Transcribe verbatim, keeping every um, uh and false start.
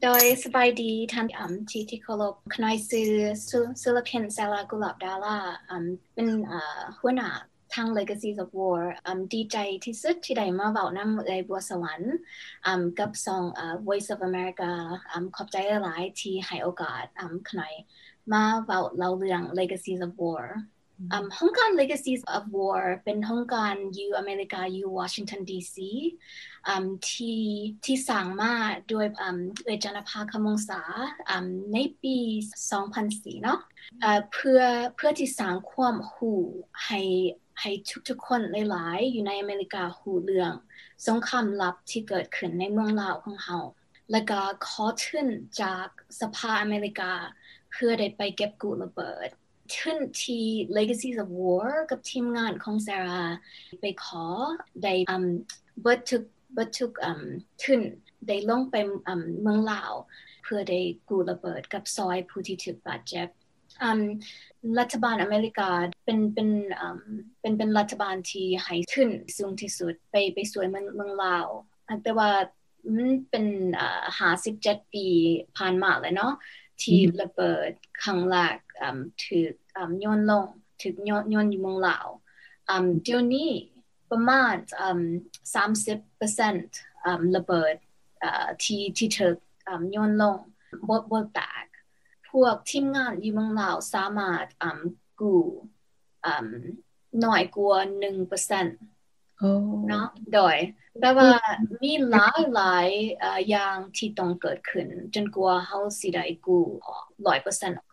โดยสบายดีท่านอ่ำที่ที่เคารพคณะซื้อศิลปินซาลากุหลาบดาราอ่ำเป็นอ่าหัวหน้าทาง Legacies of War อ่ำดีใจที่สุดที่ได้มาเว้านำเอ่ยบัวสวรรค์อ่ำกับซองอ่า Voice of America อ่ำขอบใจหลายๆที่ให้โอกาสอ่ำคณะมาเว้าเล่าเรื่อง Legacies of War อ่าโครงการ Legacies of War เป็นโครงการอยู่อเมริกาอยู่วอชิงตันดีซีอ่าที่ที่สร้างมาโดยอ่าเอยจันทภาคมงษาอ่าในปีสองพันสี่เนาะเอ่อเพื่อเพื่อที่สร้างความรู้ให้ให้ทุกๆคนหลายๆอยู่ในอเมริการู้เรื่องสงครามลับที่เกิดขึ้นในเมืองลาวของเฮาแล้วก็ขอทุนจากสภาอเมริกาเพื่อได้ไปเก็บกู้ระเบิดทุนที่ Legacies of War กับทีมงานของ Sarah ไปขอได้อืมเบิดทุกเบิดทุกอืมทุนได้ลงไปอืมเมืองลาวเพื่อได้กู้ระเบิดกับซอยผู้ที่ถูกบาดเจ็บอืมรัฐบาลอเมริกาเป็นเป็นอืมเป็นเป็นรัฐบาลที่ให้ทุนสูงที่สุดไปไปช่วยเมืองเมืองลาวแต่ว่ามันเป็นอ่าห้าสิบเจ็ดปีผ่านมาแล้วเนาะที่ระเบิดครั้งแรกอืมถูกอืมโยนลงถูกโยนโยนอยู่เมืองลาวอืมเดี๋ยวนี้ประมาณอืมสามสิบเปอร์เซ็นต์อืมระเบิดอ่าที่ที่ถูกอืมโยนลงบ่บ่แตกพวกทีมงานอยู่เมืองลาวสามารถอืมกู้อืมน้อยกว่า หนึ่งเปอร์เซ็นต์โอ้เนาะโดยแปลว่ามีหลายหลายเอ่ออย่างที่ต้องเกิดขึ้นจนกว่าเฮาสิได้กู้ หนึ่งร้อยเปอร์เซ็นต์